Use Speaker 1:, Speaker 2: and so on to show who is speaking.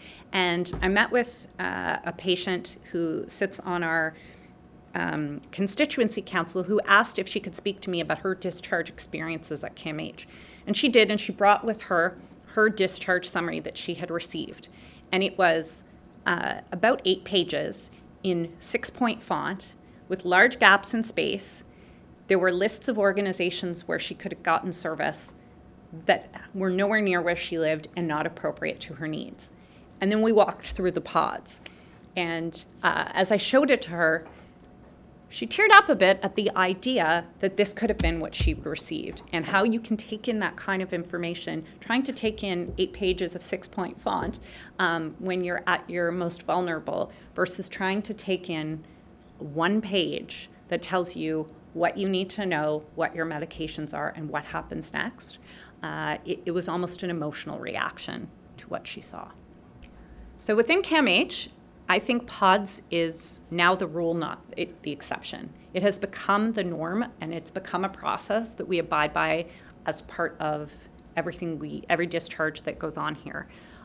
Speaker 1: And I met with a patient who sits on our constituency council who asked if she could speak to me about her discharge experiences at CAMH. And she did, and she brought with her her discharge summary that she had received. And it was about 8 pages in 6-point font with large gaps in space. There were lists of organizations where she could have gotten service that were nowhere near where she lived and not appropriate to her needs. And then we walked through the pods. And as I showed it to her, she teared up a bit at the idea that this could have been what she received, and how you can take in that kind of information, trying to take in 8 pages of 6-point font when you're at your most vulnerable, versus trying to take in 1 page that tells you what you need to know, what your medications are, and what happens next. It was almost an emotional reaction to what she saw. So within CAMH, I think PODS is now the rule, not the exception. It has become the norm, and it's become a process that we abide by as part of every discharge that goes on here.